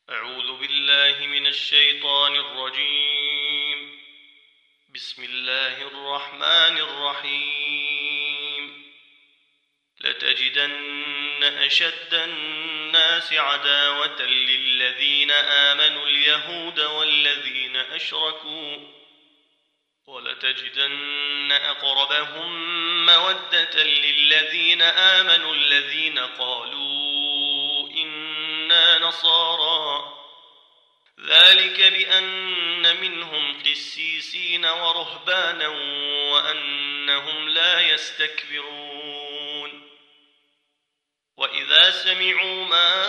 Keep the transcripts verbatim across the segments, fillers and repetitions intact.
أعوذ بالله من الشيطان الرجيم. بسم الله الرحمن الرحيم. لتجدن أشد الناس عداوة للذين آمنوا اليهود والذين أشركوا، ولتجدن أقربهم مودة للذين آمنوا الذين قالوا إنا نصارى، ذلك بأن منهم قسيسين ورهبانا وأنهم لا يستكبرون. وإذا سمعوا ما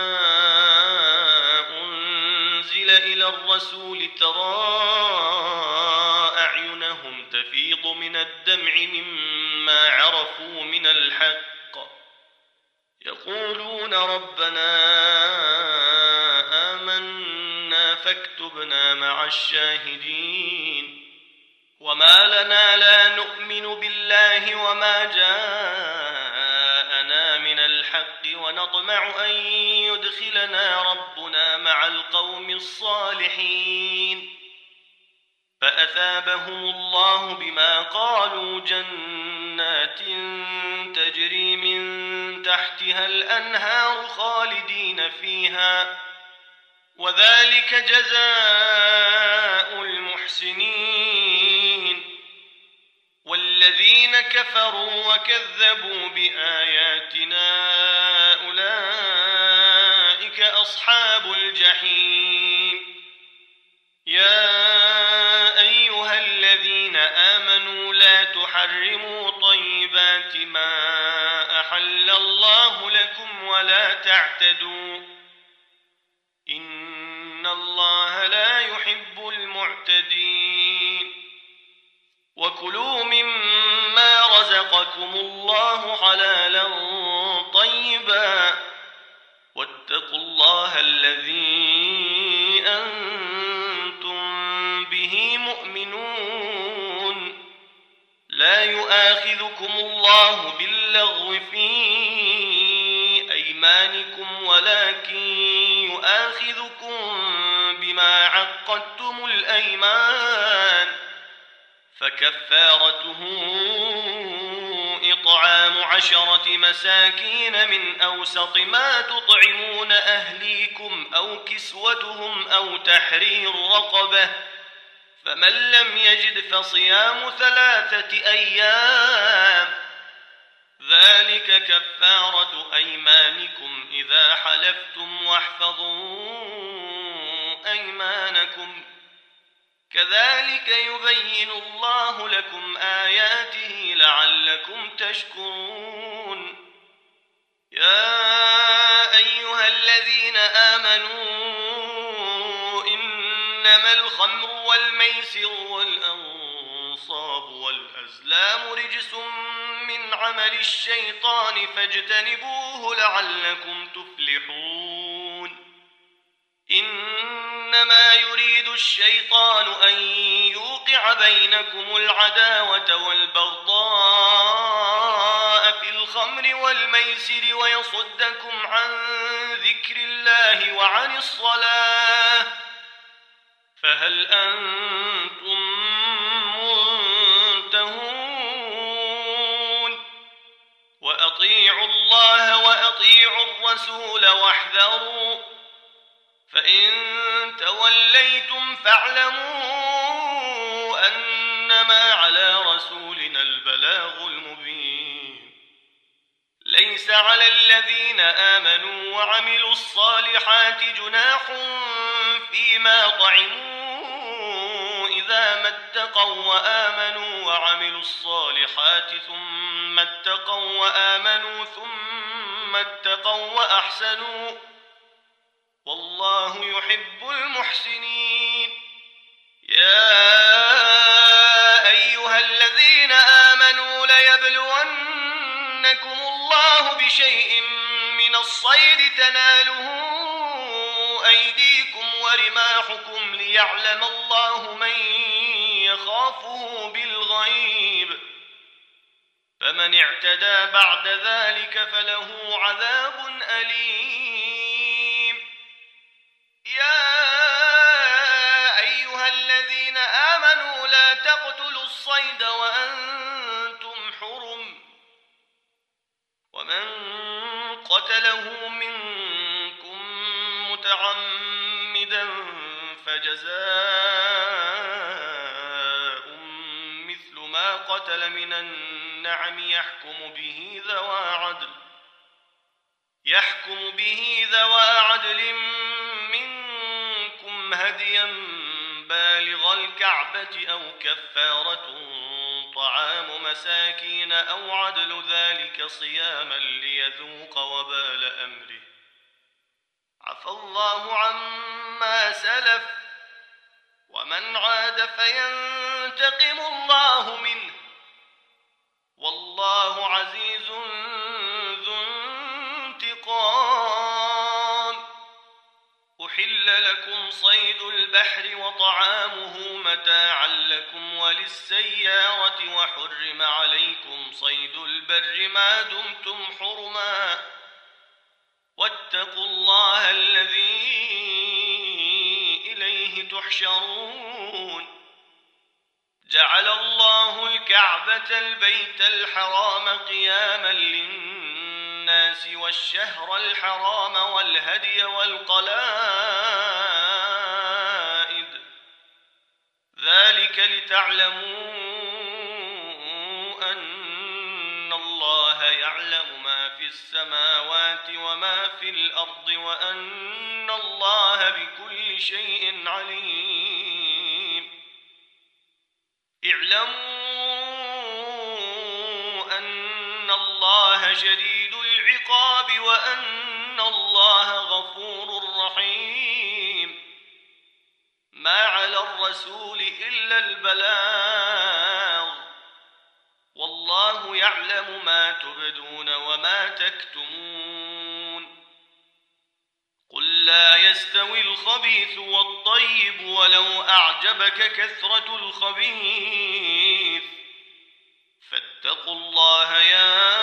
أنزل إلى الرسول ترى أعينهم تفيض من الدمع مما عرفوا من الحق، يقولون ربنا آمنا فاكتبنا مع الشاهدين. وما لنا لا نؤمن بالله وما جاءنا من الحق ونطمع أن يدخلنا ربنا مع القوم الصالحين، فأثابهم الله بما قالوا جنات تجري من تحتها الأنهار خالدين فيها، وذلك جزاء المحسنين. والذين كفروا وكذبوا بآياتنا أولئك أصحاب الجحيم. يا أيها الذين آمنوا لا تحرموا طيبات ما أحل الله لكم ولا تعتدوا، إن الله لا يحب المعتدين. وكلوا مما رزقكم الله حلالا طيبا، واتقوا الله الذي أنتم به مؤمنون. لا يؤاخذكم الله باللغو في أيمانكم ولكن يؤاخذكم بما عقدتم الأيمان، فكفارته إطعام عشرة مساكين من أوسط ما تطعمون أهليكم أو كسوتهم أو تحرير رقبة، فمن لم يجد فصيام ثلاثة أيام، ذلك كفارة أيمانكم إذا حلفتم، واحفظوا أيمانكم، كذلك يبين الله لكم آياته لعلكم تشكرون. يا أيها الذين آمنوا إنما الخمر والميسر والأنصاب والأزلام رجس من عمل الشيطان فاجتنبوه لعلكم تفلحون. إنما يريد الشيطان أن يوقع بينكم العداوة والبغضاء في الخمر والميسر ويصدكم عن ذكر الله وعن الصلاة، فهل أنتم منتهون؟ وأطيعوا الله وأطيعوا الرسول واحذروا، فإن توليتم فاعلموا أنما على رسولنا البلاغ المبين. ليس على الذين آمنوا وعملوا الصالحات جناح فيما طعموا إذا ما اتقوا وآمنوا وعملوا الصالحات ثم اتقوا وآمنوا ثم اتقوا وأحسنوا، والله يحب المحسنين. يا أيها الذين آمنوا ليبلونكم الله بشيء من الصيد تناله أيديكم ورماحكم ليعلم الله من يخافه بالغيب، فمن اعتدى بعد ذلك فله عذاب أليم. متعمدا فجزاء مثل ما قتل من النعم يحكم به ذوى عدل يحكم به ذوى عدل منكم هديا بالغ الكعبة أو كفارة طعام مساكين أو عدل ذلك صياما ليذوق وبال أمره عفى الله عما سلف ومن عاد فينتقم الله منه والله عزيز ذو انتقام. أحل لكم صيد البحر وطعامه متاعا لكم وللسيارة وحرم عليكم صيد البر ما دمتم حرما واتقوا الله الذي إليه تحشرون. جعل الله الكعبة البيت الحرام قياما للناس والشهر الحرام والهدي والقلائد ذلك لتعلموا أن الله يعلم ما في السماوات وما في الأرض وأن الله بكل شيء عليم. اعلموا أن الله شديد العقاب وأن الله غفور رحيم. ما على الرسول إلا البلاغ والله يعلم ما تبدون وما تكتمون. قل لا يستوي الخبيث والطيب ولو أعجبك كثرة الخبيث فاتقوا الله يا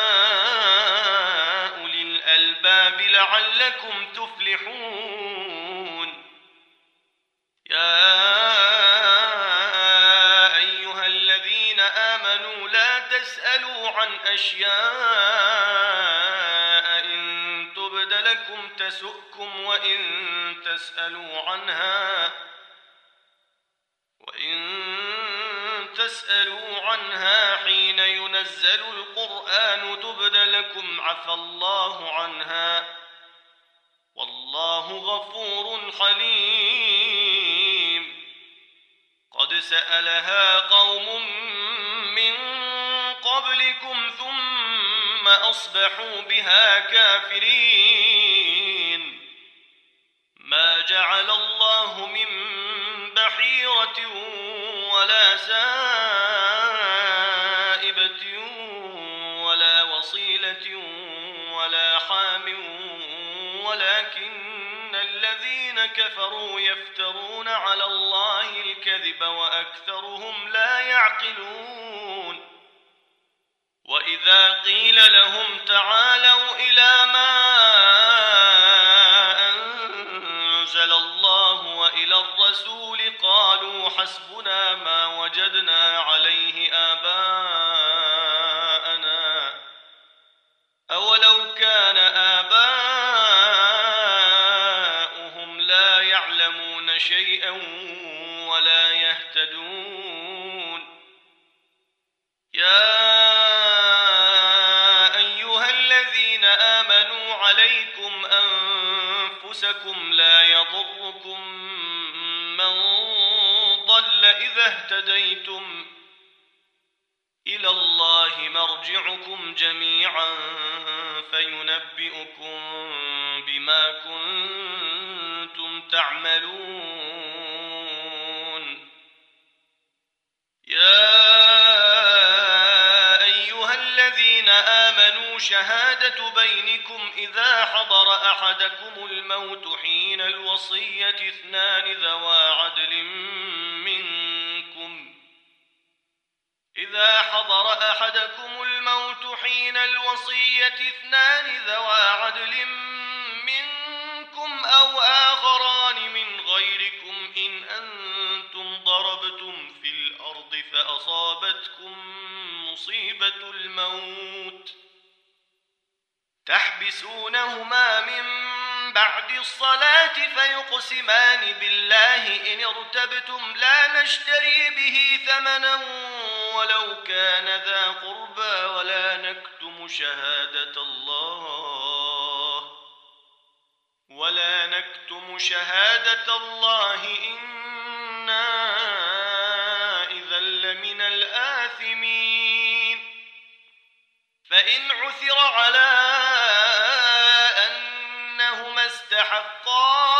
أولي الألباب لعلكم تفلحون. يا أيها الذين آمنوا لا تسألوا عن أشياء إن تبد لكم تسؤكم وإن تسألوا عنها وإن تسألوا عنها حين ينزل القرآن تبد لكم عفى الله عنها والله غفور حليم. قد سألها قوم من قبلكم ثم أصبحوا بها كافرين. ما جعل الله من بحيرة ولا سائبة ولا وصيلة ولا حام ولكن الذين كفروا يفترون على الله الكذب وأكثرهم لا يعقلون. وإذا قيل لهم تعالوا إلى ما أنزل الله وإلى الرسول قالوا حسبنا ما وجدنا عليه آباءنا أولو كان آباؤهم لا يعلمون شيئا ولا يهتدون. يا أيها الذين آمنوا عليكم أنفسكم لا يضركم من ضل إذا اهتديتم إلى الله مرجعكم جميعا فينبئكم بما كنتم تعملون. يا أيها الذين آمنوا شهادة بينكم إذا حضر أحدكم الموت حين الوصية اثنان ذوى عدل منكم إذا حضر أحدكم الموت حين الوصية اثنان ذوى عدل منكم أو آخران من غيركم إن أنتم ضربتم في الأرض فأصابتكم مصيبة الموت تحبسونهما من بعد الصلاة فيقسمان بالله إن ارتبتم لا نشتري به ثمنا ولو كان ذا قربى ولا نكتم شهادة الله ولا نكتم شهادة الله إنا إذا لمن الآثمين فإن عثر على أنهما استحقا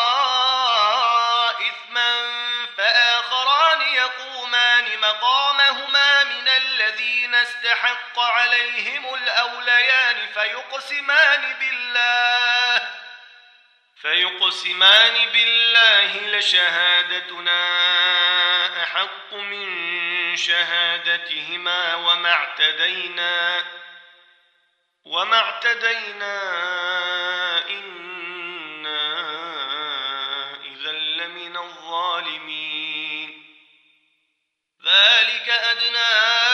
إثما فآخران يقومان مقامهما من الذين استحق عليهم الأوليان فيقسمان بالله فيقسمان بالله لشهادتنا أحق من شهادتهما وما اعتدينا وما اعتدينا إنا إذا لمن الظالمين ذلك أدنى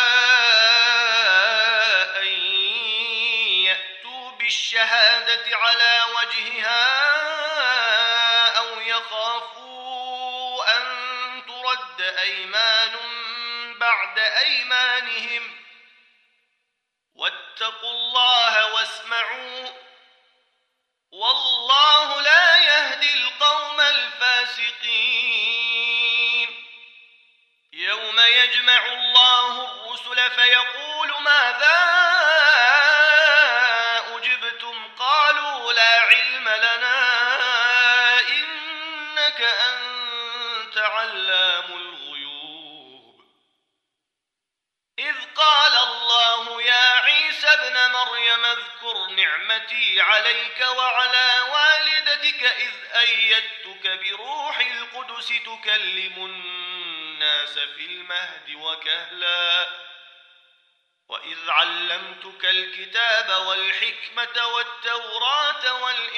أن يأتوا بالشهادة على وجهها أو يخافوا أن ترد أيمان بعد أيمانهم واتقوا الله واسمعوا والله لا يهدي القوم الفاسقين يوم يجمع الله الرسل فيقول ماذا أجبتم قالوا لا علم لنا إنك أنت علام الغيوب إذ قال الله يا عيسى ابن مريم اذكر نعمتي عليك وعلى والدتك إذ أيدتك بروح القدس تكلم الناس في المهد وكهلا وإذ علمتك الكتاب والحكمة والتوراة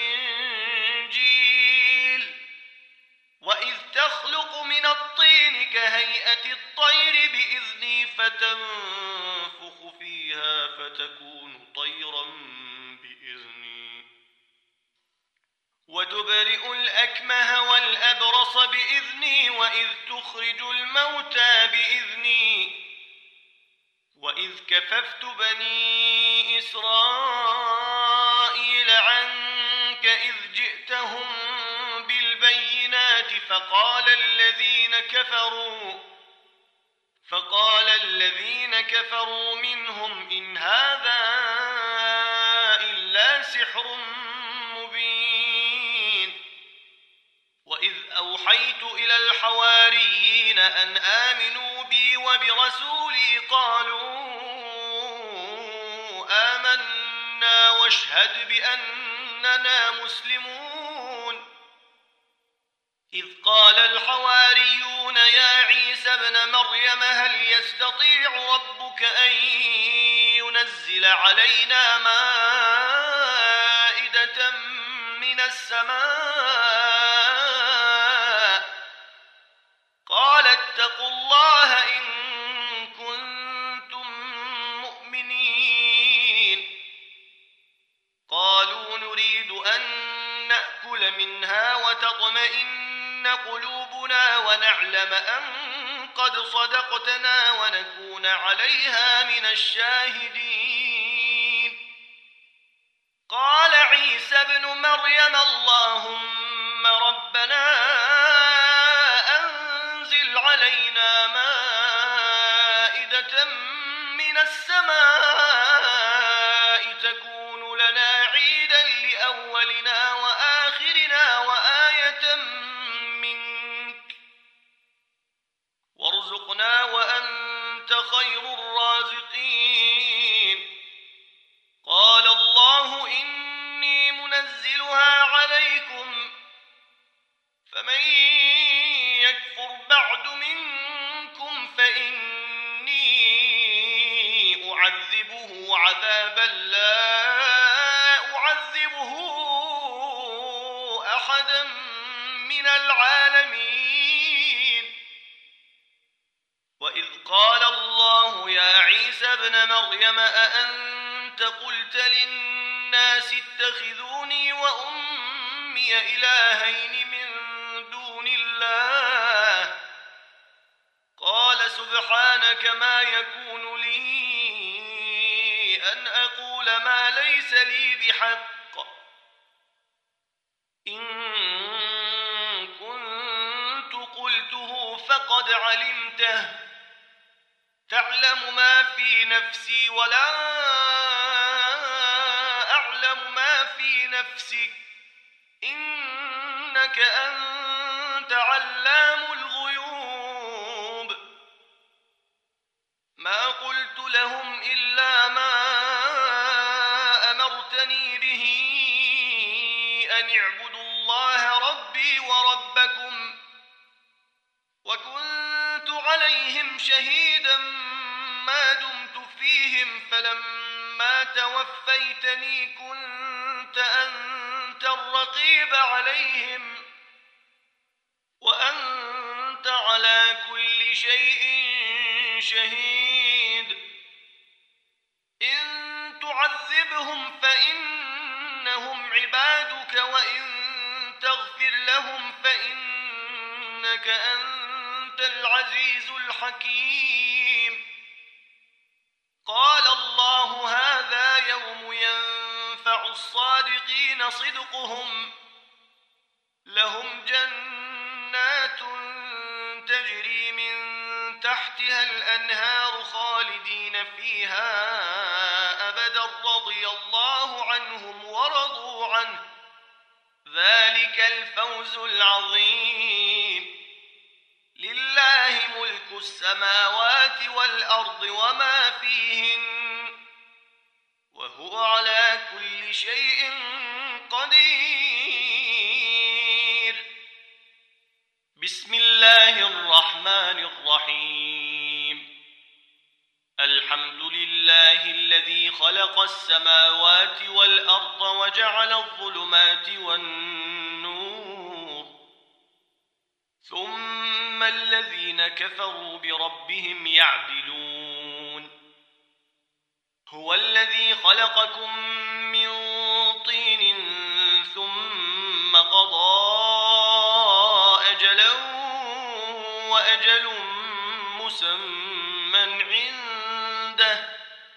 والإنجيل وإذ تخلق من الطين كهيئة الطير بإذني فتنفخ فيها فتكون طيرا بإذني وتبرئ الأكمه والأبرص بإذني وإذ تخرج الموتى بإذني وإذ كففت بني إسرائيل عنك إذ جئتهم بالبينات فقال الذين كفروا فقال الذين كفروا منهم إن هذا إلا سحر مبين وإذ أوحيت إلى الحواريين أن آمنوا بي وبرسولي قالوا آمنا واشهد بأننا مسلمون إذ قال الحواريون يا عيسى ابن مريم هل يستطيع ربك أن ينزل علينا مائدة من السماء قال اتقوا الله إن كنتم مؤمنين قالوا نريد أن نأكل منها وتطمئن قلوبنا ونعلم أن قد صدقتنا ونكون عليها من الشاهدين قال عيسى ابن مريم اللهم ربنا أنزل علينا مائدة من السماء تكون لنا عيدا لأولنا وآخرنا وآية منك وارزقنا وأنت خير الرازقين قال الله إني منزلها عليكم فمن يكفر بعد منكم فإني أعذبه عذابا لا أعذبه أحدا من العالمين وإذ قال الله يا عيسى ابن مريم أأنت قلت للناس اتخذوني وأمي دوني إلهين من دون الله قال سبحانك ما يكون لي أن أقول ما ليس لي بحق إن كنت قلته فقد علمته تعلم ما في نفسي ولا أعلم ما في نفسك إنك أنت علام الغيوب ما قلت لهم إلا ما أمرتني به أن اعبدوا الله ربي وربكم وكنت عليهم شهيدا ما دمت فيهم فلما توفيتني كنت أنت الرقيب عليهم وأنت على كل شيء شهيد إن تعذبهم فإنهم عبادك وإن تغفر لهم فإنك أنت العزيز الحكيم قال الله هذا يوم ينفع الصادقين صدقهم لهم جنات تجري من تحتها الأنهار خالدين فيها أبدا رضي الله عنهم ورضوا عنه ذلك الفوز العظيم لله ملك السماوات والأرض وما فيهن وهو على كل شيء قدير بسم الله الرحمن الرحيم الحمد لله الذي خلق السماوات والأرض وجعل الظلمات والنور ثم الذين كفروا بربهم يعدلون هو الذي خلقكم من طين ثم قضى أجلا وأجل مسمى عنده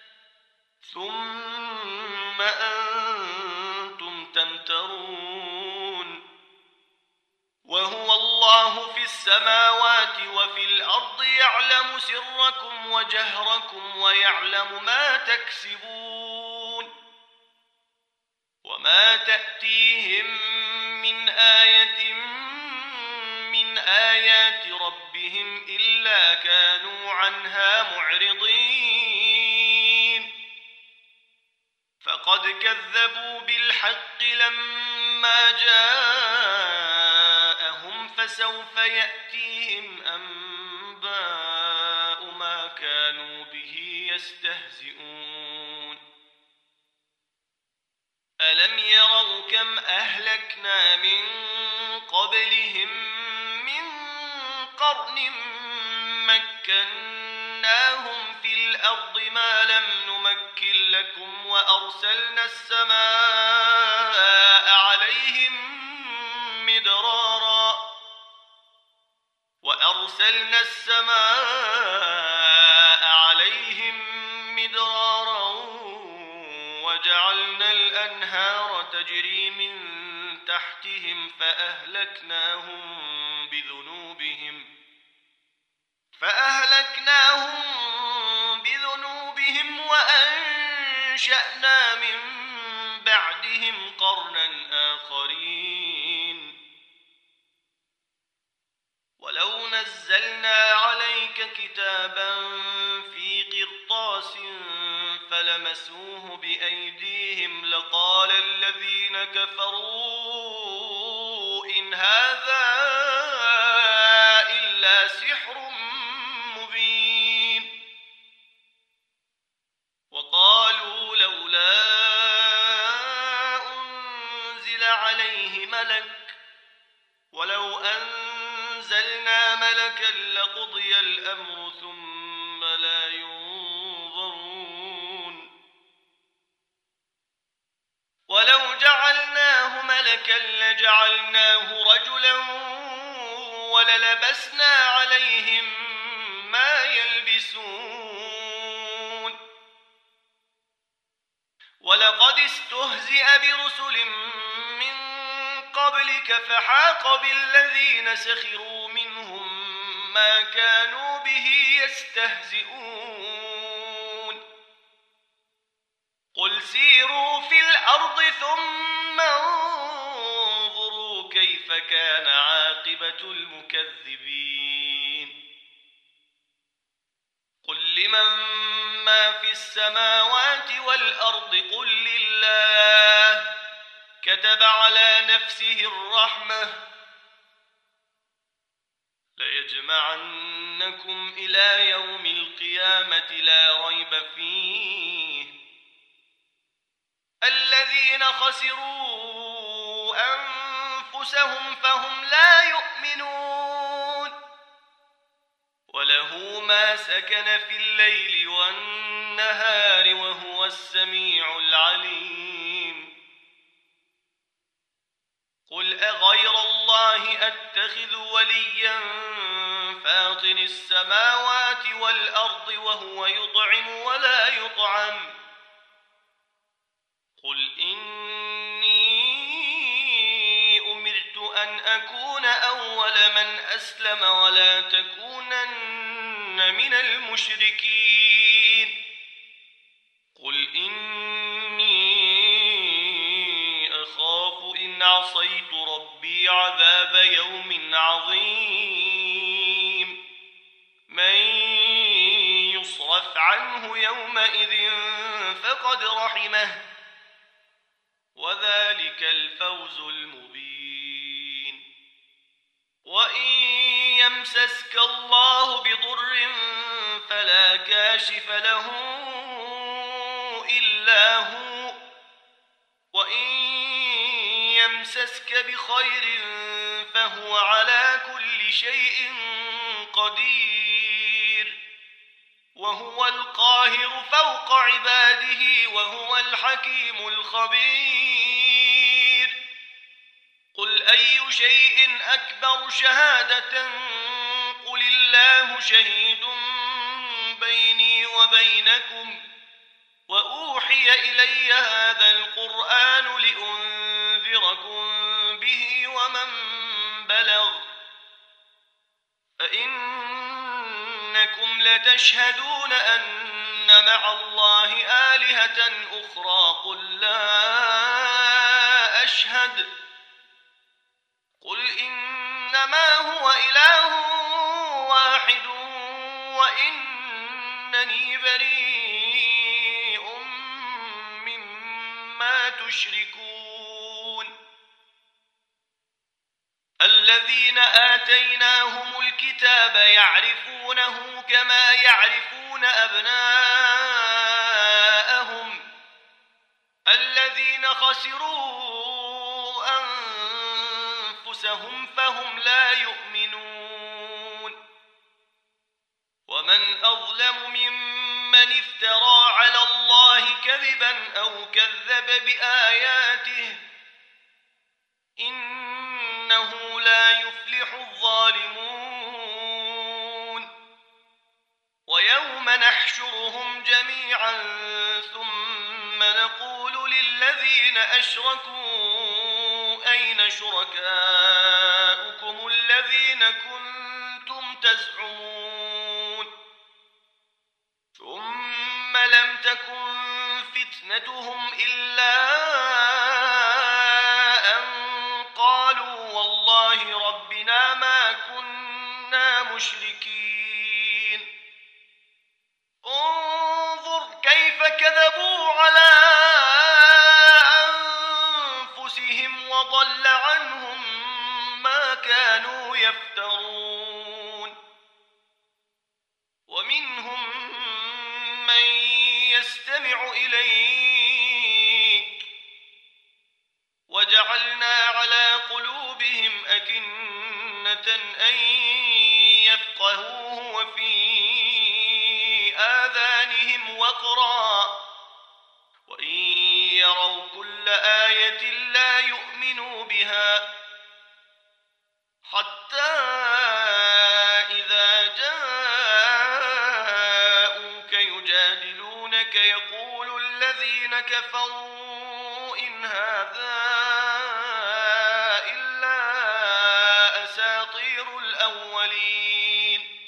ثم أنتم تمترون وهو الله في السماوات وفي الأرض يعلم سركم وجهركم ويعلم ما تكسبون وما تأتيهم من آية من آيات ربهم إلا كانوا عنها معرضين فقد كذبوا بالحق لما جاءهم فسوف يأتيهم أنباء ما كانوا به يستهزئون ألم يروا كم أهلكنا من قبلهم من قرن مكناهم في الأرض ما لم نمكن لكم وأرسلنا السماء عليهم مدرارا وأرسلنا السماء عليهم مدرارا وجعلنا الأنهار تجري من تحتهم فأهلكناهم بذنوبهم فأهلكناهم بذنوبهم وأنشأنا من بعدهم قرنا آخرين ولو نزلنا عليك كتابا في قرطاس فلمسوه بأيديهم لقال الذين كفروا إن هذا إلا سحر مبين وقالوا لولا أنزل عليه ملك ولو أنزلنا ملكا لقضي الأمر ثم لا ينظرون ولو جعلناه ملكا لجعلناه رجلا وللبسنا عليهم ما يلبسون ولقد استهزئ برسل من قبلك فحاق بالذين سخروا منهم ما كانوا به يستهزئون قل سيروا في الأرض ثم انظروا كيف كان عاقبة المكذبين قل لمن ما في السماوات والأرض قل لله كتب على نفسه الرحمة ليجمعنكم إلى يوم القيامة لا ريب فيه الذين خسروا أنفسهم فهم لا يؤمنون وله ما سكن في الليل والنهار وهو السميع العليم قل أغير الله أتخذ وليا فاطر السماوات والأرض وهو يطعم ولا يطعم قل إني أمرت أن أكون أول من أسلم ولا تكونن من المشركين قل إني أخاف إن عصيت ربي عذاب يوم عظيم من يصرف عنه يومئذ فقد رحمه وذلك الفوز المبين وإن يمسسك الله بضر فلا كاشف له إلا هو وإن يمسسك بخير فهو على كل شيء قدير وهو القاهر فوق عباده وهو الحكيم الخبير قل أي شيء أكبر شهادة قل الله شهيد بيني وبينكم وأوحي إلي هذا القرآن لأنذركم به ومن بلغ فإنكم لتشهدون أن مع الله آلهة أخرى قل لا أشهد قل إنما هو إله واحد وإنني بريء مما تشركون الذين آتيناهم الكتاب يعرفونه كما يعرفون أبناءهم الذين خسروا أنفسهم فهم لا يؤمنون ومن أظلم ممن افترى على الله كذبا أو كذب بآياته إنه لا يفلح الظالمون ويوم نحشرهم جميعا ثم نقول للذين أشركوا أين شركاؤكم الذين كنتم تزعمون ثم لم تكن فتنتهم إلا ربنا ما كنا مشركين انظر كيف كذبوا على أنفسهم وضل عنهم ما كانوا يفترون ومنهم من يستمع إليك وجعلنا على قلوبهم أكنة أن يفقهوه وفي آذانهم وقرا وإن يروا كل كل آية لا يؤمنوا بها حتى إذا جاءوك يجادلونك يقول الذين كفروا إن هذا إلا أساطير الأولين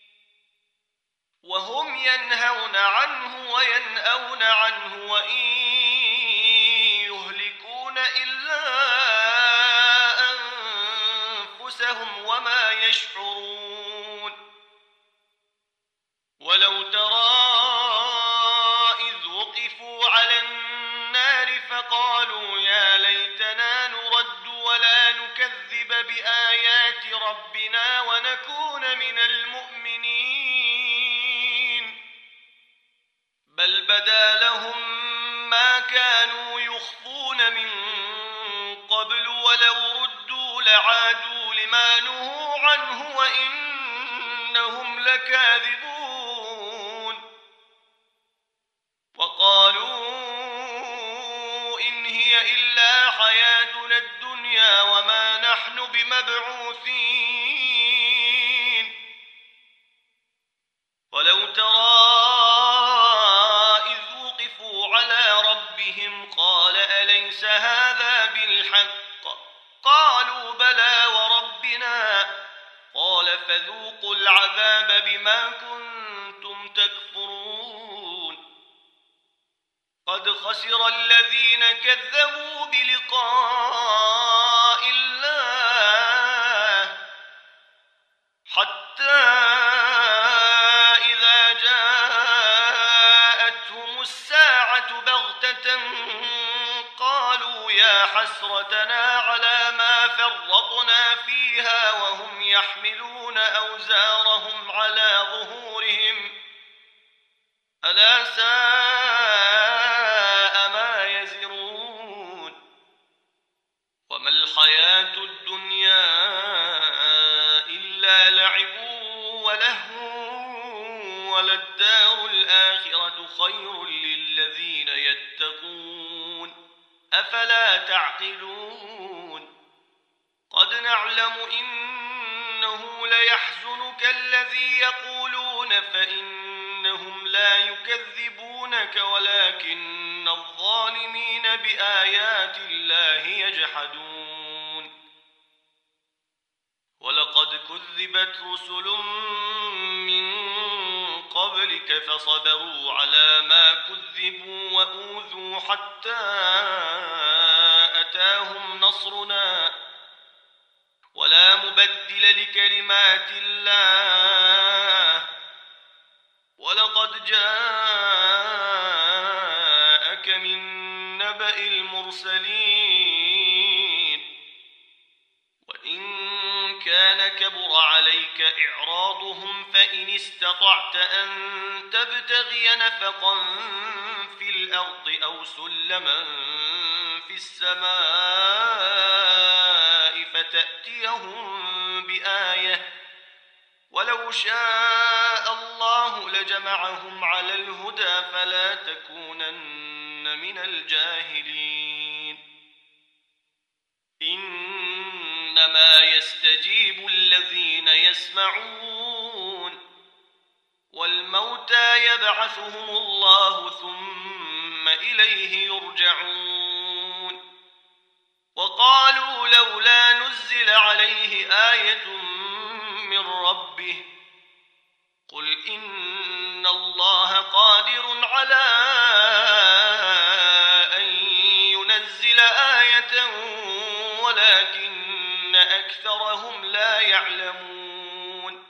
وهم ينهون عنه وينأون عنه وإن يهلكون إلا أنفسهم وما يشعرون ولو ترى إذ وقفوا على النار فقالوا يا ليتنا نرد ولا نكذب بآيات ربنا ونكون من المؤمنين بل بدا لهم ما كانوا يخفون من قبل ولو ردوا لعادوا لما نهوا عنه وإنهم لكاذبون وقالوا إن هي إلا حياتنا الدنيا وما نحن بمبعوثين ولو ترى إذ وقفوا على ربهم قال أليس هذا بالحق قالوا بلى وربنا قال فذوقوا العذاب بما كنتم تكفرون قد خسر الذين كذبوا بلقاء الله حتى إذا جاءتهم الساعة بغتة قالوا يا حسرتنا على ما فرطنا فيها وهم يحملون أوزارهم على ظهورهم ألا ساء ما يزرون وما الحياة الدنيا إلا لعب ولهو وللدار الآخرة خير للذين يتقون أفلا تعقلون قد نعلم إنه ليحزنك الذي يقولون فإنهم لا يكذبونك ولكن الظالمين بآيات الله يجحدون ولقد كذبت رسل من قبلك فصبروا على ما كذبوا وأوذوا حتى أتاهم نصرنا ولا مبدل لكلمات الله ولقد جاءك من نبأ المرسلين وإن كان كبر عليك إعراضهم فإن استطعت أن تبتغي نفقا في الأرض أو سلما في السماء فتأتيهم بآية ولو شاء الله لجمعهم على الهدى فلا تكونن من الجاهلين إنما يستجيب الذين يسمعون والموتى يبعثهم الله ثم إليه يرجعون وقالوا لولا نزل عليه آية من ربه قل إن الله قادر على أن ينزل آية ولكن أكثرهم لا يعلمون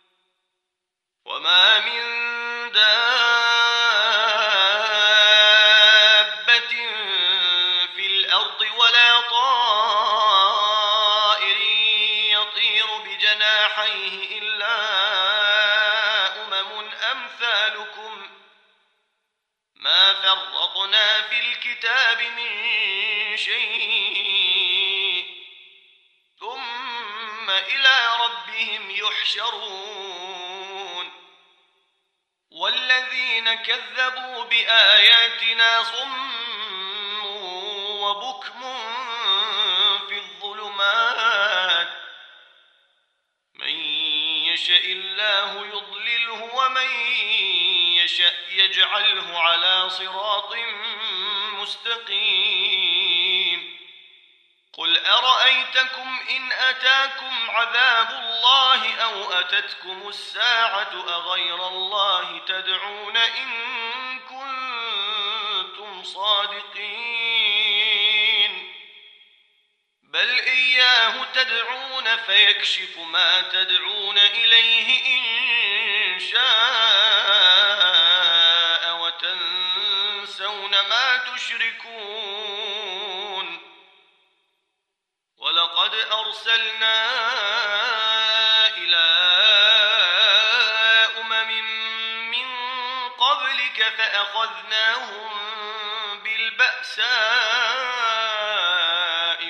وما من دابة في الأرض ولا طائر يطير بجناحيه إلا أمم أمثالكم ما فرطنا في الكتاب من شيء ثم إلى ربهم يحشرون والذين كذبوا بآياتنا صم وبكم في الظلمات من يشاء الله يضلله ومن يشاء يجعله على صراط مستقيم قل أرأيتكم إن أتاكم عذاب الله أو أتتكم الساعة أغير الله تدعون إن كنتم صادقين بل إياه تدعون فيكشف ما تدعون إليه إن شاء وتنسون ما تشركون ولقد أرسلنا إلى أمم من قبلك فأخذناهم بالبأساء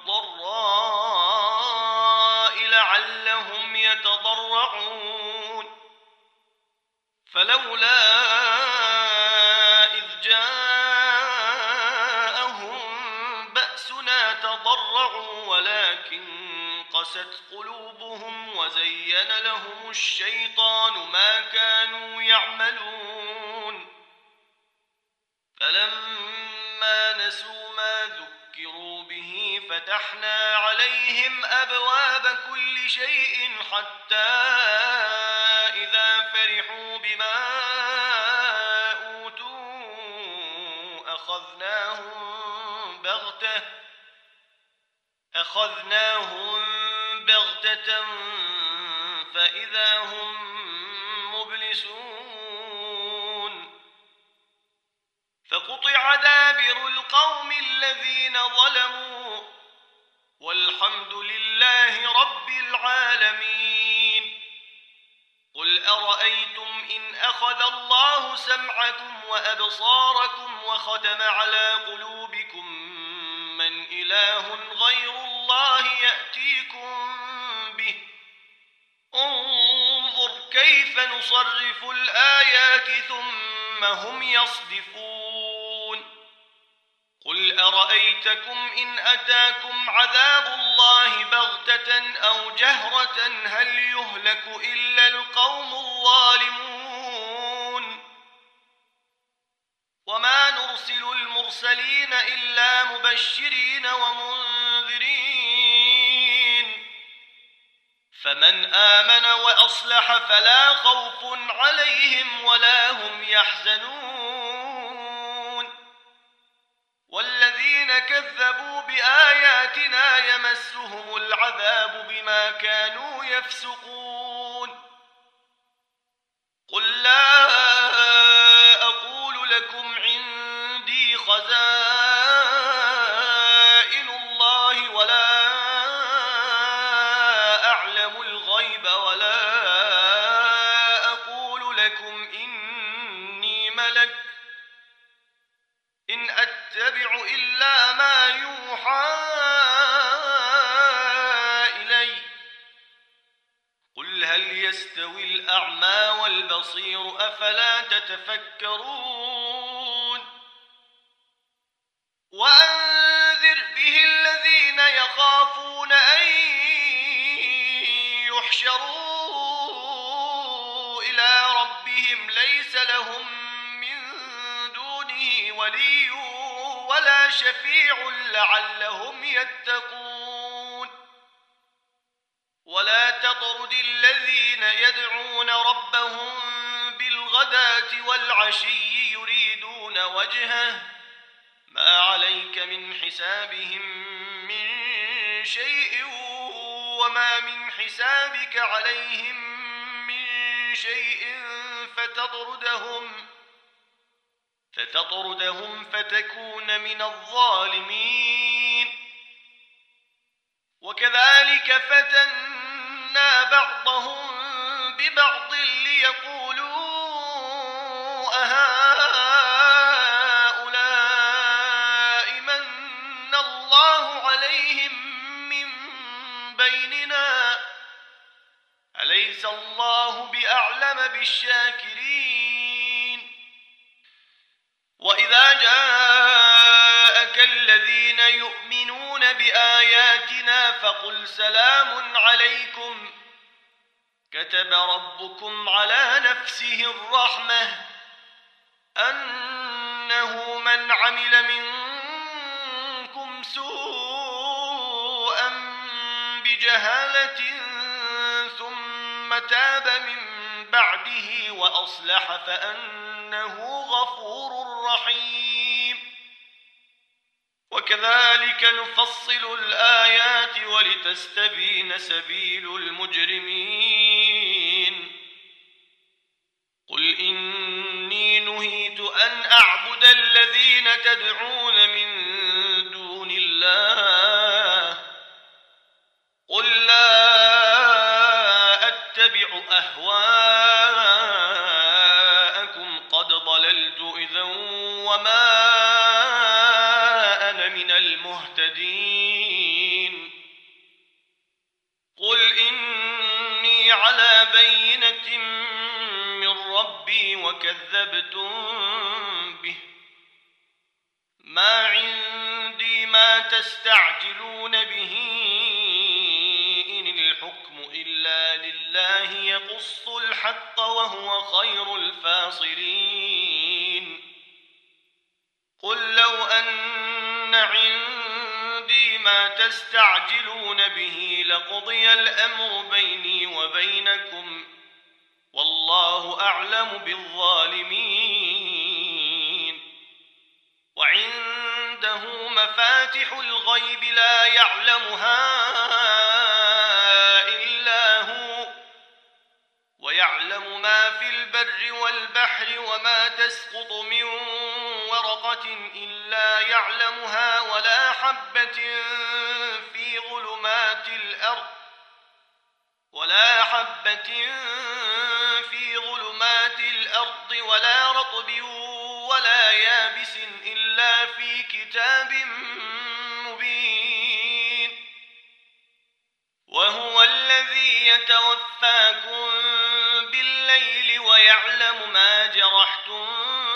والضراء لعلهم يتضرعون فلولا إذ جاءهم بأسنا تضرعوا ولكن قست قلوبهم وزين لهم الشيطان ما كانوا يعملون فلما نسوا ما ذكروا به فتحنا عليهم أبواب كل شيء حتى إذا فرحوا بما أوتوا أخذناهم بغتة أخذناهم بغتة فإذا هم مبلسون فقطع دابر القوم الذين ظلموا والحمد لله رب العالمين قل أرأيتم إن أخذ الله سمعكم وأبصاركم وختم على قلوبكم من إله غير الله يأتيكم به انظر كيف نصرف الآيات ثم هم يصدفون قل أرأيتكم إن أتاكم عذاب الله بغتة أو جهرة هل يهلك إلا القوم الظالمون وما نرسل المرسلين إلا مبشرين ومنذرين فمن آمن وأصلح فلا خوف عليهم ولا هم يحزنون والذين كذبوا بآياتنا يمسهم العذاب بما كانوا يفسقون قل لا أقول لكم عندي خزائن الله ولا أعلم الغيب ولا أقول لكم إني ملك إن أتبع إلا ما يوحى إلي قل هل يستوي الأعمى والبصير أفلا تتفكرون وأنذر به الذين يخافون أن يحشروا إلى ربهم ليس لهم من دونه ولي ولا شفيع لعلهم يتقون ولا تطرد الذين يدعون ربهم بالغداة والعشي يريدون وجهه ما عليك من حسابهم من شيء وما من حسابك عليهم من شيء فتطردهم فتطردهم فتكون من الظالمين وكذلك فتنا بعضهم ببعض ليقولوا أهؤلاء من الله عليهم من بيننا أليس الله بأعلم بالشاكرين وإذا جاءك الذين بآياتنا فقل سلام عليكم كتب ربكم على نفسه الرحمة أنه من عمل منكم سوءا بجهالة ثم تاب من بعده وأصلح فأنه غفور رحيم. وكذلك نفصل الآيات ولتستبين سبيل المجرمين. قل إني نهيت أن أعبد الذين تدعون من دون الله قل لا أتبع أهواءكم قد ضللت إذا وما أنا من المهتدين. قل إني على بينة من ربي وكذبتم به ما عندي ما تستعجلون به إن الحكم إلا لله يقص الحق وهو خير الفاصلين. قل لو أن عندي ما تستعجلون به لقضي الأمر بيني وبينكم والله أعلم بالظالمين. وعنده مفاتح الغيب لا يعلمها إلا هو ويعلم ما في البر والبحر وما تسقط من ورقة إلا يعلمها ولا حبة في ظلمات الأرض ولا حبة في ظلمات الأرض ولا رطب ولا يابس إلا في كتاب مبين. وهو الذي يتوفاكم بالليل ويعلم ما جرحتم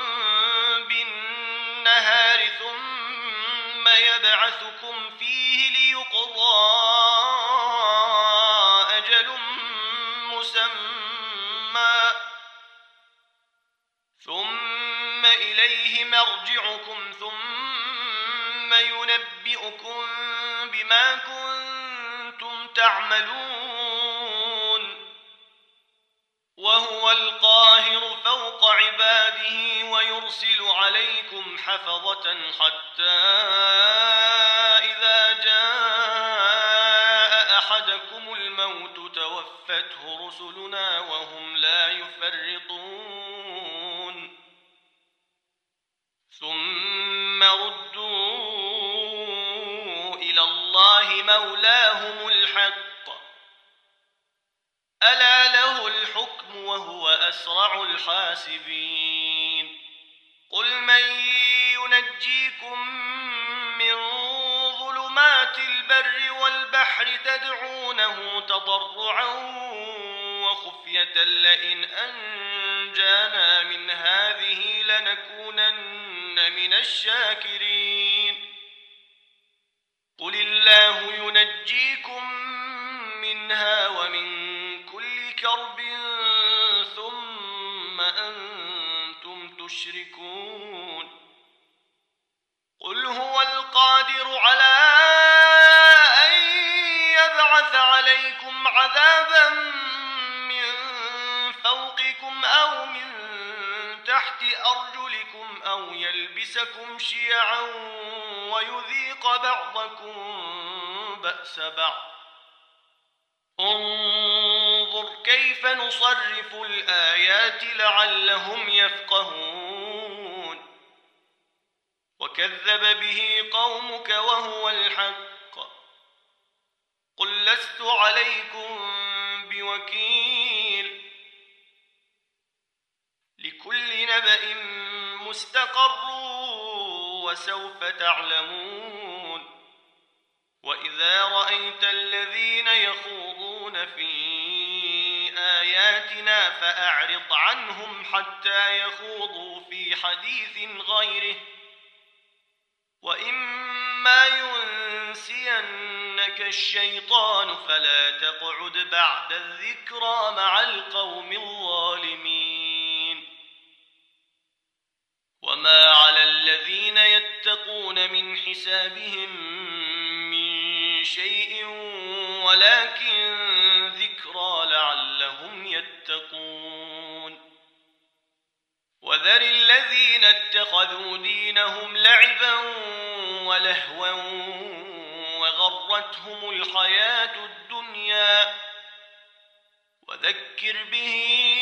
بالنهار ثم يبعثكم فيه ليقضى أجل مسمى ثم إليه مرجعكم ثم ينبئكم بما كنتم تعملون. وهو القاهر فوق عباده ويرسل عليكم حفظة حتى إذا جاء أحدكم الموت توفته رسلنا وهم لا يفرطون ثم ردوا إلى الله مولاهم الحق ألا له الحكم وهو أسرع الحاسبين. قل من ينجيكم من ظلمات البر والبحر تدعونه تضرعا وخفية لئن أنجانا من هذه لنكونن من الشاكرين. قل الله ينجيكم منها ومن كل كرب ثم أنتم تشركون. قل هو القادر على أن يبعث عليكم عذابا من فوقكم أو من تحت أرجلكم أو يلبسكم شيعا ويذيق بعضكم بأس بعض. انظر كيف نصرف الآيات لعلهم يفقهون. وكذب به قومك وهو الحق. قل لست عليكم بوكيل لكل نبأ مستقر وسوف تعلمون. وإذا رأيت الذين يخوضون في آياتنا فأعرض عنهم حتى يخوضوا في حديث غيره وإما ينزلون ينسينك الشيطان فلا تقعد بعد الذكرى مع القوم الظالمين. وما على الذين يتقون من حسابهم من شيء ولكن ذكرى لعلهم يتقون. وذر الذين اتخذوا دينهم لعبا ولهوا وغرتهم الحياة الدنيا وذكر به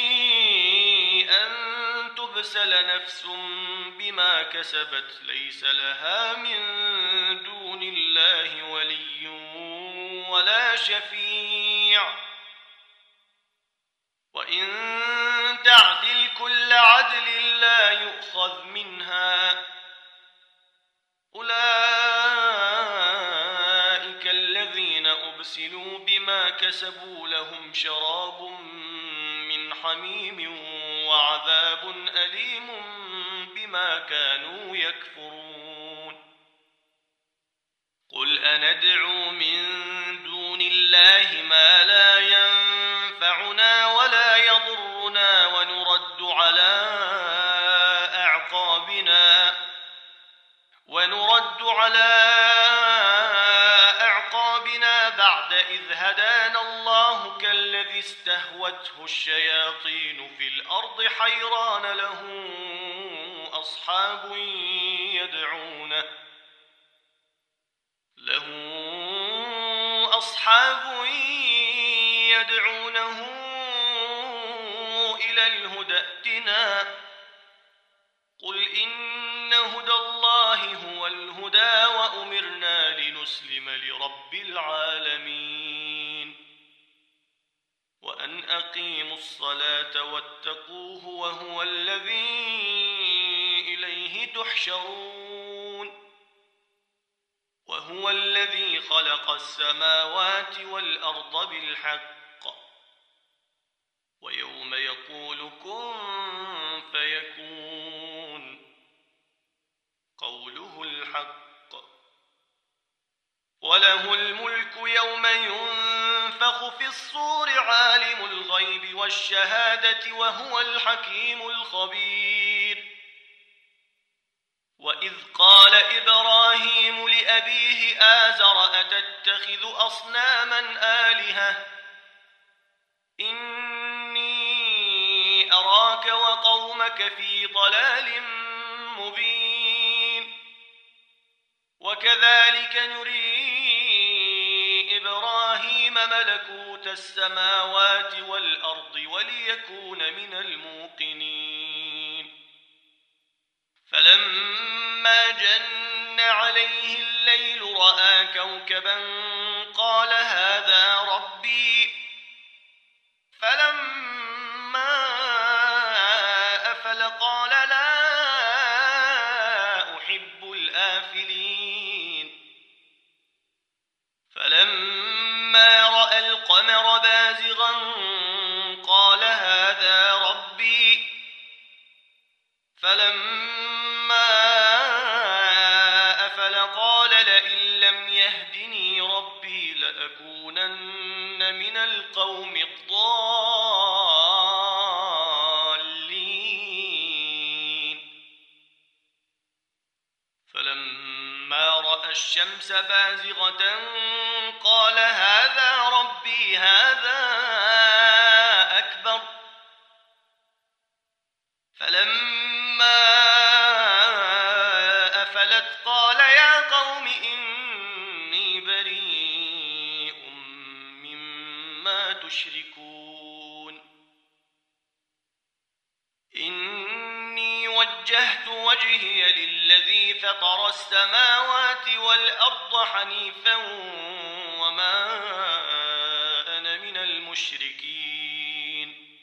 أن تبسل نفس بما كسبت ليس لها من دون الله ولي ولا شفيع وإن تعدل كل عدل لا يؤخذ منها. أولئك الذين أبسلوا بما كسبوا لهم شراب من حميم وعذاب أليم بما كانوا يكفرون. قل أندعو من دون الله ما لا ينفعنا ولا يضرنا ونرد على أعقابنا ونرد على أعقابنا بعد إذ هدانا الله كالذي استهوته الشياطين في الأرض حيران له أصحاب يدعونه له أصحاب يدعونه إلى الهدى ائتنا. قل إن هدى الله هو الهدى وأمرنا لنسلم لرب العالمين وأن أقيموا الصلاة واتقوه وهو الذي إليه تحشرون. وهو الذي خلق السماوات والأرض بالحق ويوم يقول كن فيكون قوله الحق. وله الملك يوم ينفخ في الصور عالم الغيب والشهادة وهو الحكيم الخبير. وإذ قال إبراهيم لأبيه آزر أتتخذ أصناما آلهة إني أراك وقومك في ضلال مبين. وكذلك نري إبراهيم ملكوت السماوات والأرض وليكون من الموقنين. فلما جن عليه الليل رأى كوكبا قال هذا ربي. فلما أفل قال لا أحب الآفلين. فلما رأى القمر بازغا قال هذا ربي. فلما أفل قال لئن لم يهدني ربي لأكونن من القوم الضالين. فلما رأى الشمس بازغة قال هذا ربي هذا أكبر. فلما أفلت قال يا قوم إني بريء مما تشركون. إني وجهت وجهي للذي فطر السماوات والأرض حنيفا وما أنا من المشركين.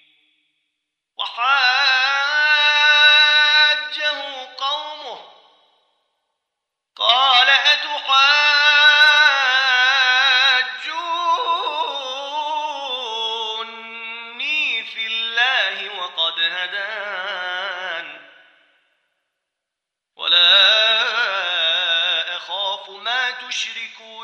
وحاجه قومه قال أتحاجوني في الله وقد هدان ولا أخاف ما تشركون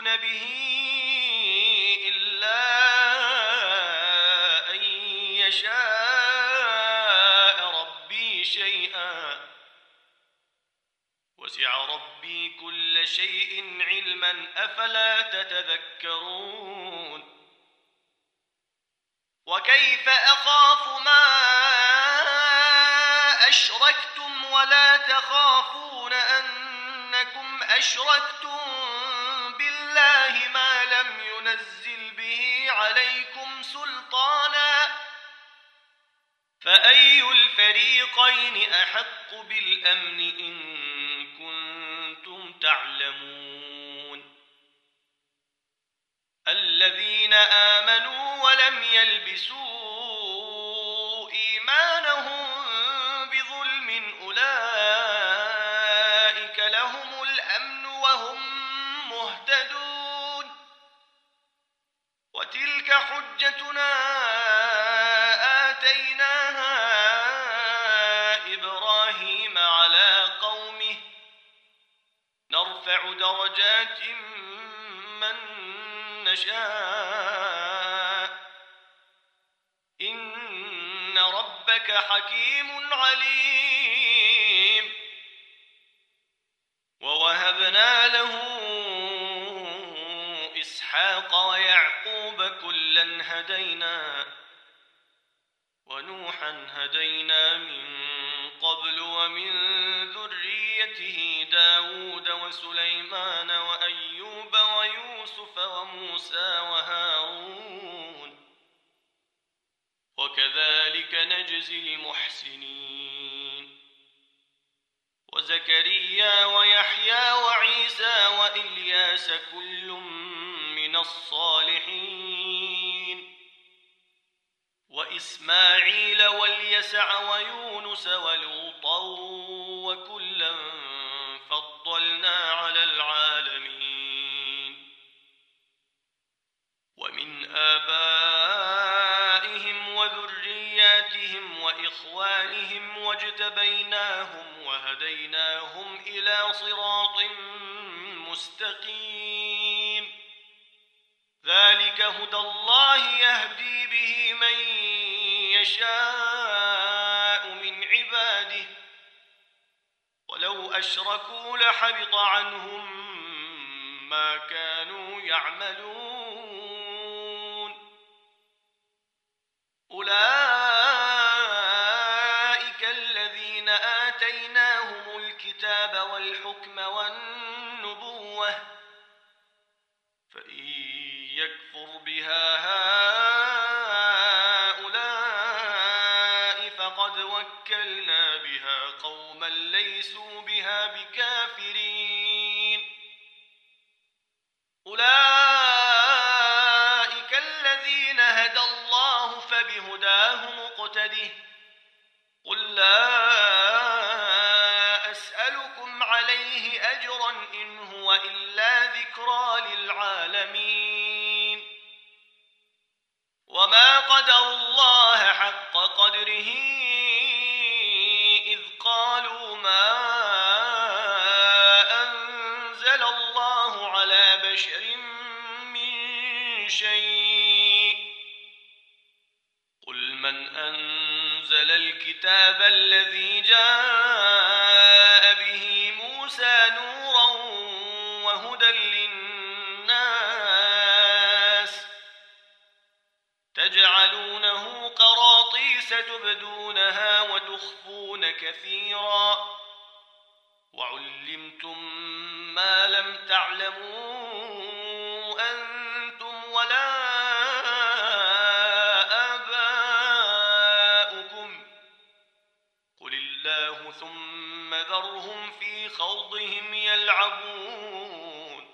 شيء علما أفلا تتذكرون وكيف أخاف ما أشركتم ولا تخافون أنكم أشركتم بالله ما لم ينزل به عليكم سلطانا فأي الفريقين أحق بالأمن إن كنتم تعلمون الذين آمنوا ولم يلبسوا إيمانهم بظلم أولئك لهم الأمن وهم مهتدون وتلك حجتنا آتيناها إبراهيم على قومه نرفع درجات من نشاء إن ربك حكيم عليم ووهبنا له إسحاق ويعقوب كلا هدينا ونوحا هدينا من قبل ومن ذريته داود وسليمان وأيوب ويوسف وموسى وهارون وكذلك نجزي المحسنين وزكريا ويحيى وعيسى وإلياس كل من الصالحين وإسماعيل واليسع ويونس ولوطا وكلا فضلنا على العالمين ومن آبائهم وذرياتهم وإخوانهم واجتبيناهم وهديناهم إلى صراط مستقيم ذلك هدى الله يهدي به من يشاء من عباده ولو أشركوا لحبط عنهم ما كانوا يعملون أولئك الذين آتيناهم الكتاب والحكم والنبوة فإن يكفر بها هؤلاء فقد وكلنا بها قوما ليسوا بها بكافرين أولئك الذين هدى الله فبهداه مقتده قل لا أسألكم عليه أجرا إن هو إلا ذكرى للعالمين وما قدروا الله حق قدره إذ قالوا ما أنزل الله على بشر من شيء قل من أنزل الكتاب الذي جاء به موسى نورا وهدى للناس تجعلونه قراطيس تبدونها وتخفون كثيرا وعلمتم ما لم تعلموا أنتم ولا آباؤكم قل الله ثم ذرهم في خوضهم يلعبون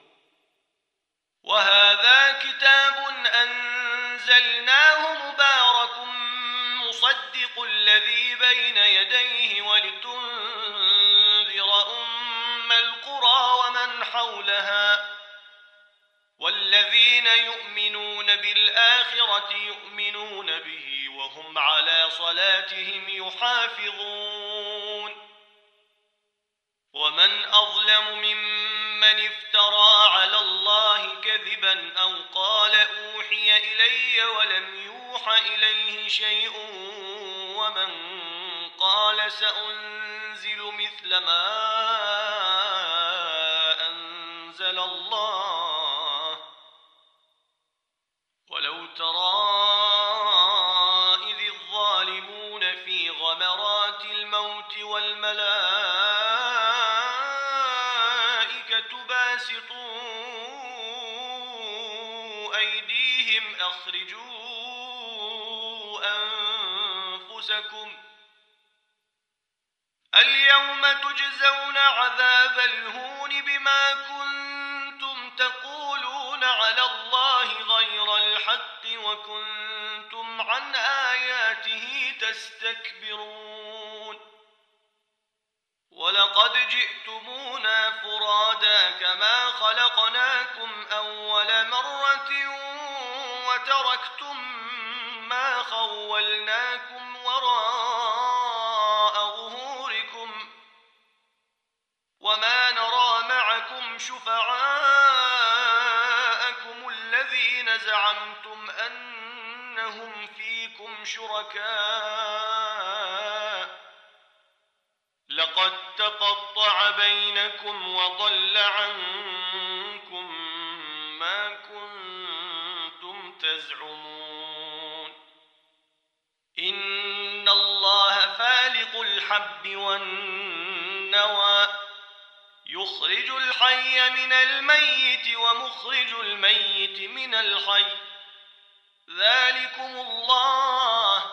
وهذا كتاب أنزلناه مبارك مصدق الذي بين يديه ولتنذر أم القرى ومن حولها والذين يؤمنون بالآخرة يؤمنون به وهم على صلاتهم يحافظون ومن أظلم ممن افترى على الله كذبا أو قال أوحي إلي ولم يوح إليه شيء ومن قال سأنزل مثل ما أنزل والملائكة باسطوا أيديهم أخرجوا أنفسكم اليوم تجزون عذاب الهون بما كنتم تقولون على الله غير الحق وكنتم عن آياته تستكبرون ولقد جئتمونا فرادا كما خلقناكم أول مرة وتركتم ما خولناكم وراء ظهوركم وما نرى معكم شفعاءكم الذين زعمتم أنهم فيكم شركاء لقد تقطع بينكم وضل عنكم ما كنتم تزعمون إن الله فالق الحب والنوى يخرج الحي من الميت ومخرج الميت من الحي ذلكم الله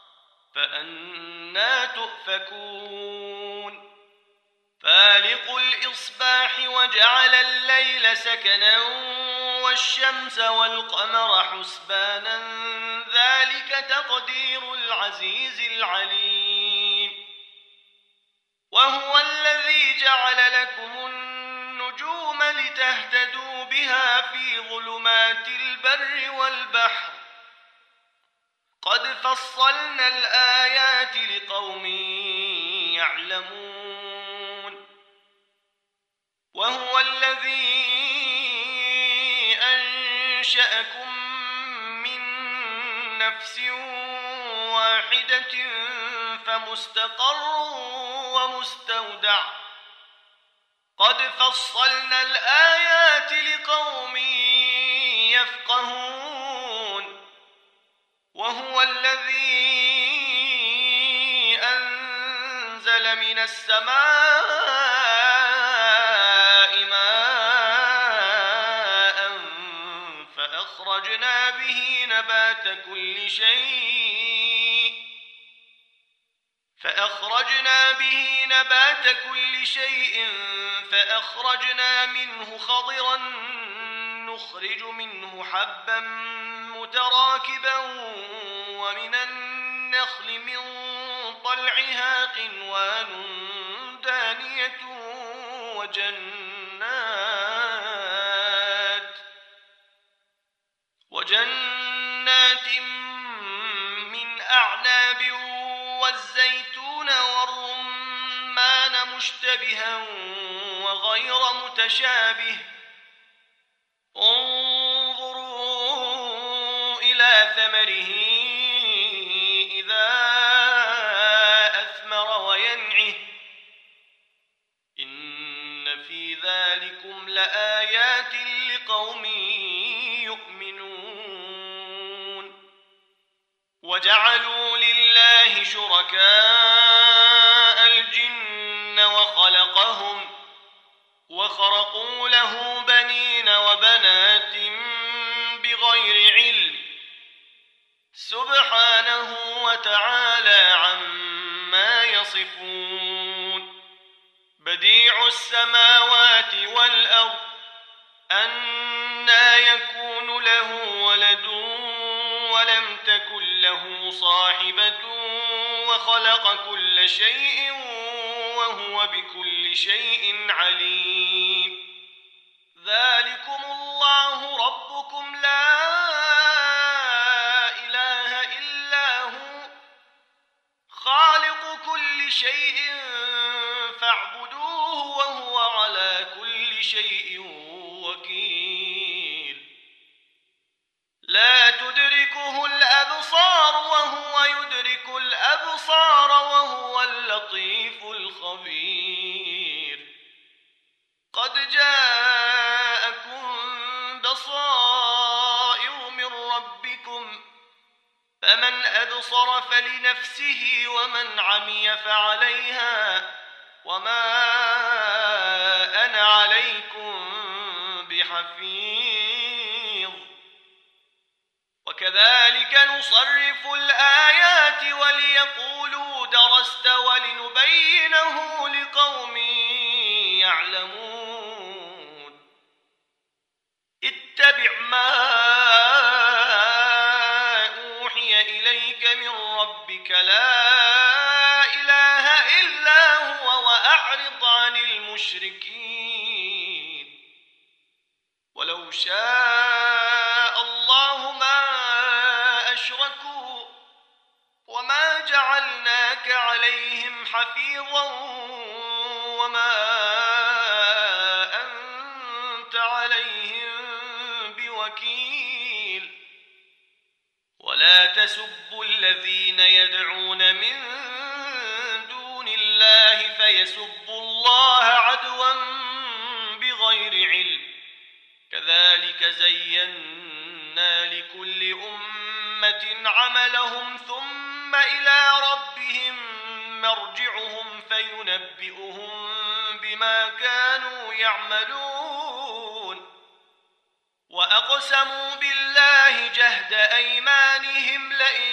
فأنى تؤفكون فالق الإصباح وجعل الليل سكنا والشمس والقمر حسبانا ذلك تقدير العزيز العليم وهو الذي جعل لكم النجوم لتهتدوا بها في ظلمات البر والبحر قد فصلنا الآيات لقوم يعلمون وهو الذي أنشأكم من نفس واحدة فمستقر ومستودع قد فصلنا الآيات لقوم يفقهون وهو الذي أنزل من السماء ماء فأخرجنا به نبات كل شيء فأخرجنا به نبات كل شيء فأخرجنا منه خضرا نخرج منه حبا متراكبا ومن النخل من طلعها قنوان دانية وجنات وجنات من أعناب والزيتون والرمان مشتبها وغير متشابه انظروا إلى ثمره إذا أثمر وينعه إن في ذلكم لآيات لقوم يؤمنون وجعلوا لله شركاء الجن وخلقهم وخرقوا له بنين وبنات بغير علم سبحانه وتعالى عما يصفون بديع السماوات والأرض أنى يكون له ولد ولم تكن له صاحبة وخلق كل شيء وهو بكل شيء عليم ذلكم الله ربكم لا إله إلا هو خالق كل شيء فاعبدوه وهو على كل شيء وكيل لا تدركه الأبصار وهو يدرك الأبصار وهو اللطيف الخبير قد جاءكم بصائر من ربكم فمن أبصر فلنفسه ومن عمي فعليها وما أنا عليكم بحفيظ. وكذلك نصرف الآيات وليقولوا درست ولنبينه لقوم يعلمون. اتبع ما أوحي إليك من ربك لا إله إلا هو وأعرض عن المشركين. ولو شاء الله ما أشركوا وما جعلناك عليهم حفيظا وما أنت عليهم بوكيل. ولا تسبوا الذين يدعون من دون الله فيسبوا الله عدوا بغير علم. كذلك زينا لكل أمة عملهم ثم إلى ربهم مرجعهم فينبئهم بما كانوا يعملون. وأقسموا بالله جهد أيمانهم لئن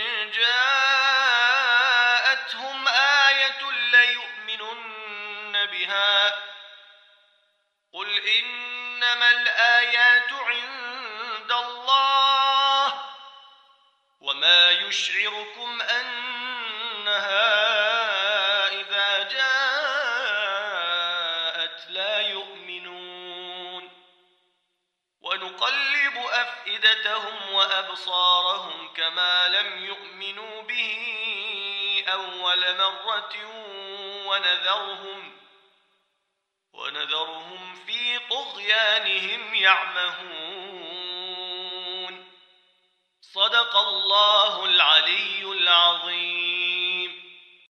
جاءتهم آية ليؤمنن بها. قل إنما الآيات عند الله وما يشعركم أنها إذا جاءت لا يؤمنون. ونقلب أفئدتهم وأبصارهم كما لم يؤمنوا به أول مرة ونذرهم ونذرهم في طغيانهم يعمهون. صدق الله العلي العظيم.